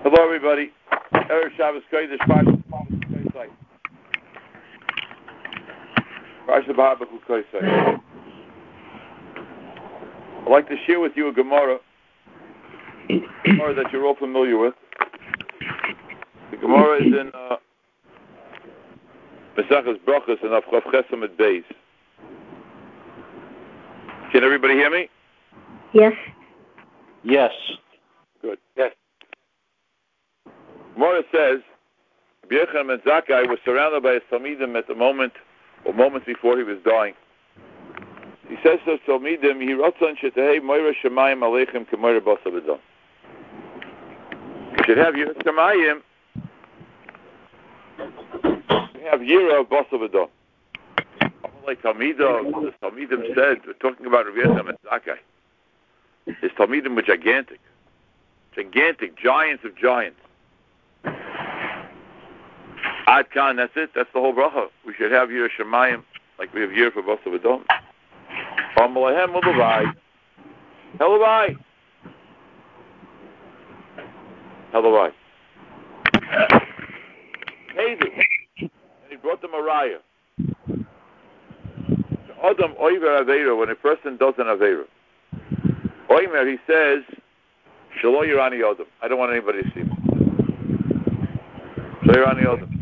Hello, everybody. Erev Shabbos Kodesh, Parsha B'Habakuk Kodesh. I'd like to share with you a Gemara that you're all familiar with. The Gemara is in Mesachas Brachos and Avchav Chesam at Beis. Can everybody hear me? Yes. Yes. Good. Yes. Gemara says, Rabbi Yochanan ben Zakkai was surrounded by his Talmidim at the moment, or moments before he was dying. He says to his Talmidim, "He ratzon shetehei moira shemayim aleichem kemoira basa b'dam." You should have yiras shemayim. You have yira of basa b'dam. Like Talmidim said, we're talking about Rabbi Yochanan ben Zakkai. His Talmidim were gigantic, giants of giants. Ad Khan, that's it. That's the whole bracha. We should have Yira Shemayim, like we have Yira for Basa V'Dom. Amalehem Ulavai. Helavai. Helavai. Heidu. And he brought them a raya. Adam Oiver Aveira, when a person does an Aveira. Oimer, he says, Shalo Yirani Adam. I don't want anybody to see me. Shalo Yirani Adam.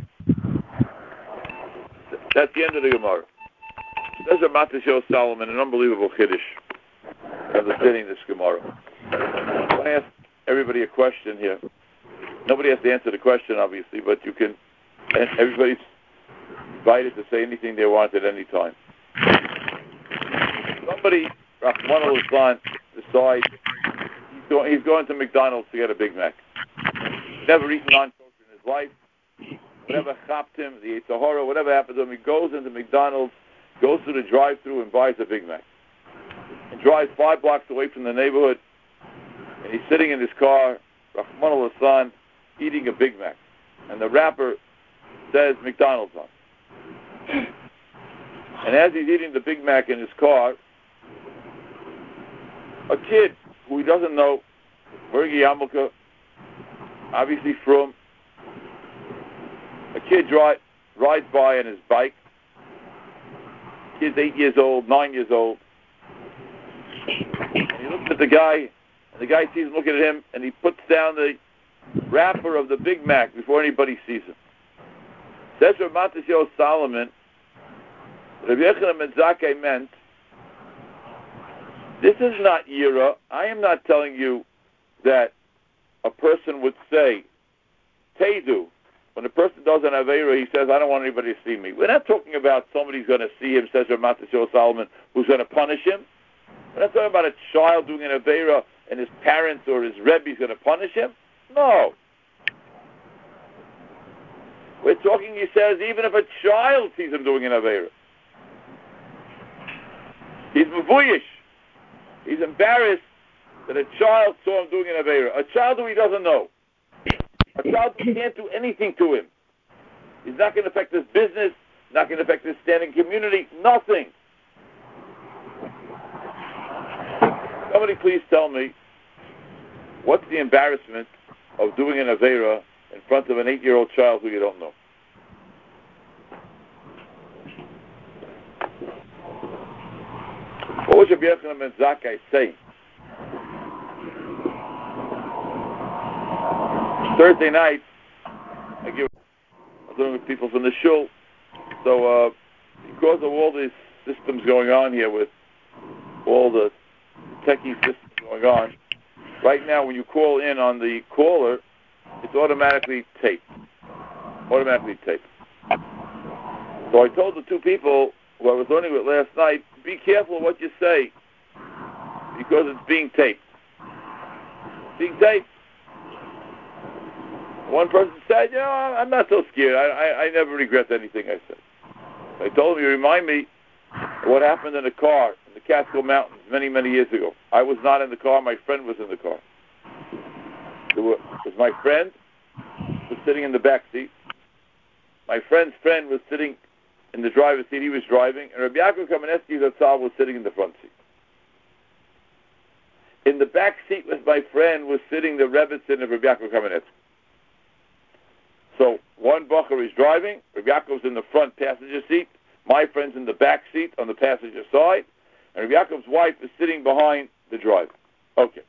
That's the end of the Gemara. There's a Matasio Solomon, an unbelievable Kiddush, understanding this Gemara. I want to ask everybody a question here. Nobody has to answer the question, obviously, but you can, and everybody's invited to say anything they want at any time. Somebody, Rahman al-Islam, decides he's going to McDonald's to get a Big Mac. Never eaten non-kosher in his life. Whatever chapped him, the Yetzer Hara, whatever happened to him, he goes into McDonald's, goes to the drive-thru and buys a Big Mac. And drives 5 blocks away from the neighborhood, and he's sitting in his car, Rahman al-Hassan, eating a Big Mac. And the wrapper says McDonald's on. And as he's eating the Big Mac in his car, a kid who he doesn't know, Mergi Yamulka, obviously from, a kid rides by on his bike. Kid's 8 years old, 9 years old. And he looks at the guy, and the guy sees him looking at him, and he puts down the wrapper of the Big Mac before anybody sees him. Says Rav Matasio Solomon, Rabbi Yochanan ben Zakkai meant, this is not Yira. I am not telling you that a person would say, Teidu. When a person does an Aveira, he says, I don't want anybody to see me. We're not talking about somebody's going to see him, says Rav Matasio Solomon, who's going to punish him. We're not talking about a child doing an Aveira and his parents or his Rebbe is going to punish him. No. We're talking, he says, even if a child sees him doing an Aveira. He's mavuyish. He's embarrassed that a child saw him doing an Aveira. A child who he doesn't know. A child who can't do anything to him. He's not going to affect his business, not going to affect his standing community, nothing. Somebody please tell me, what's the embarrassment of doing an Aveira in front of an 8-year-old child who you don't know? What was Rabbi Yochanan ben Zakkai saying? Thursday night, I'm doing with people from the shul. So because of all these systems going on here with all the techie systems going on, right now when you call in on the caller, it's automatically taped. So I told the 2 people who I was learning with last night, be careful what you say, because it's being taped. One person said, I'm not so scared. I never regret anything I said. I told him, you remind me of what happened in a car in the Catskill Mountains many, many years ago. I was not in the car. My friend was in the car. My friend was sitting in the back seat. My friend's friend was sitting in the driver's seat. He was driving. And Rabbi Yaakov Kamenetsky Zatzal was sitting in the front seat. In the back seat with my friend was sitting the Rebbetzin of Rabbi Yaakov Kamenetsky. So one bacher is driving, Rabbi Yaakov's in the front passenger seat, my friend's in the back seat on the passenger side, and Rabbi Yaakov's wife is sitting behind the driver. Okay.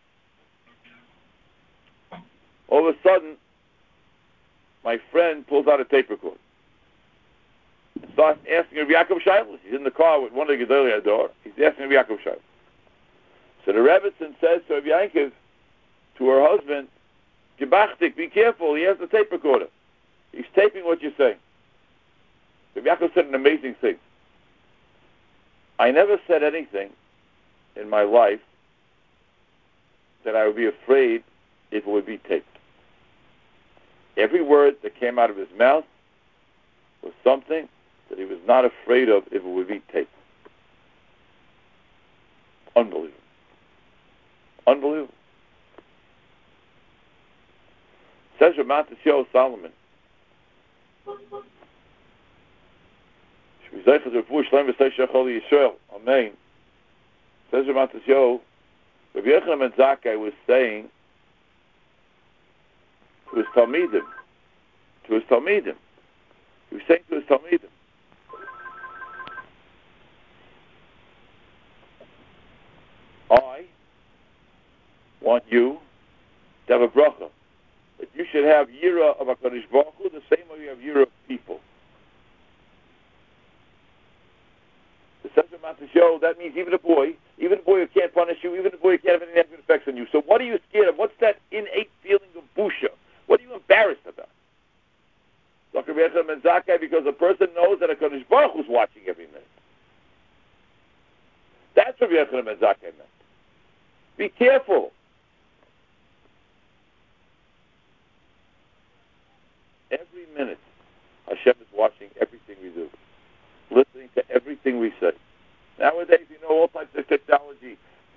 All of a sudden, my friend pulls out a tape recorder. Starts asking Rabbi Yaakov Shailos. He's in the car with one of the Gedolei Hador. He's asking Rabbi Yaakov Shailos. So the Rebbetzin says to Rabbi Yaakov, to her husband, Gebachtik, be careful, he has the tape recorder. He's taping what you're saying. Rabbi Yaakov said an amazing thing. I never said anything in my life that I would be afraid if it would be taped. Every word that came out of his mouth was something that he was not afraid of if it would be taped. Unbelievable. Unbelievable. Says Ramat Yisrael Solomon. Amen. Says Ramat Yisrael, Rabbi Yochanan ben Zakkai was saying to his Talmidim, he was saying to his Talmidim, I want you to have a bracha, that you should have yira of HaKadosh Baruch Hu the same way you have yira of people. The sense of Matasho, that means even a boy who can't punish you, even a boy who can't have any negative effects on you. So what are you scared of? What's that innate feeling of busha? What are you embarrassed about? Dr. Rabbi ben Zakkai, because a person knows that HaKadosh Baruch Hu is watching every minute. That's what Rabbi ben Zakkai meant. Be careful. Every minute, Hashem is watching everything we do, listening to everything we say. Nowadays, all types of technology,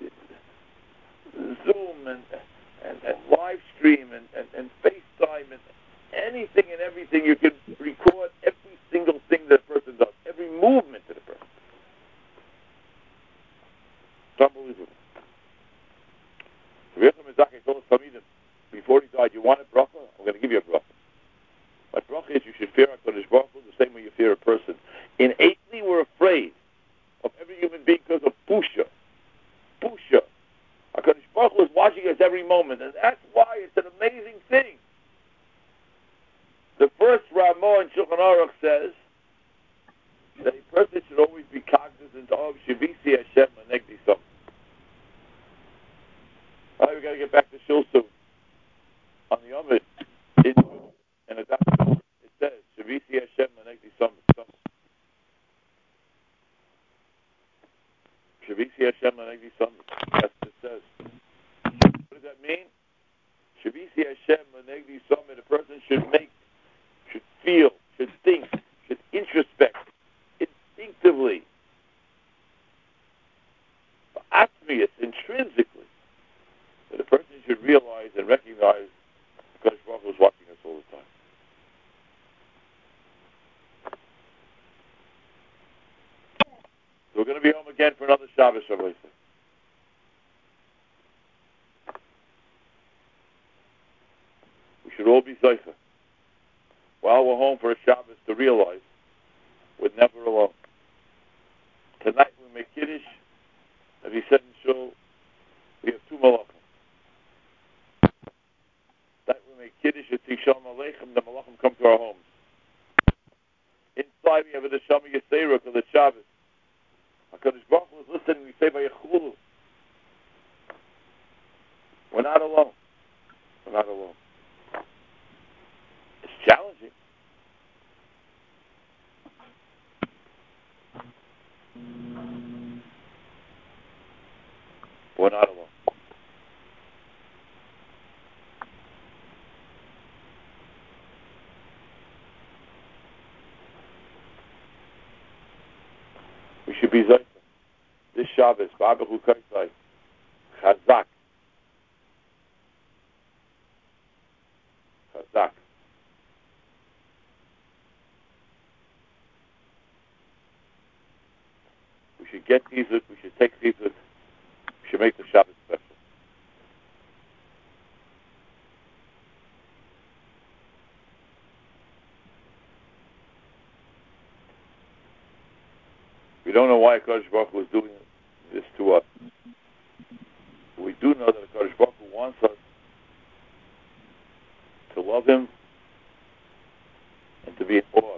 Zoom and live stream and FaceTime and anything and everything. You can record every single thing that a person does, every movement of the person. It's unbelievable. Before he died, you want a bracha? I'm going to give you a bracha. My bracha is you should fear HaKadosh Baruch Hu the same way you fear a person. Innately, we're afraid of every human being because of pusha. Pusha. HaKadosh Baruch Hu is watching us every moment, and that's why it's an amazing thing. The first Ramah in Shulchan Aruch says that a person should always be cognizant of Shavisi Hashem Manegdi Sam. All right, we got to get back to Shul soon. On the Amid, and at that it says, Shavisi Hashem Manegdi Sam. Shavisi Hashem Manegdi Sam. That's what it says. What does that mean? Shavisi Hashem Manegdi Sam. A person should feel, should think, should introspect, instinctively, atmius, intrinsically, that a person should realize and recognize Kodesh Baruch Hu is watching us all the time. So we're going to be home again for another Shabbos, Rabbi. We should all be zeicha. While we're home for a Shabbos, to realize we're never alone. Tonight we make Kiddush, as he said in Shul, we have two malachim. Tonight we make Kiddush, it's Shalom Aleichem, the malachim come to our homes. Inside we have a Neshama Yisera for the Shabbos. HaKadosh Baruch Hu is listening, we say Vayechulu. We're not alone. We're not alone. It's challenging. We're not alone. We should be Zayta. This Shabbos, Ba'abahu Kaisai, Chazak. Chazak. We should get these, we should take these, we should make the Shabbos special. We don't know why HaKadosh Baruch Hu is doing this to us. We do know that HaKadosh Baruch Hu wants us to love Him and to be in awe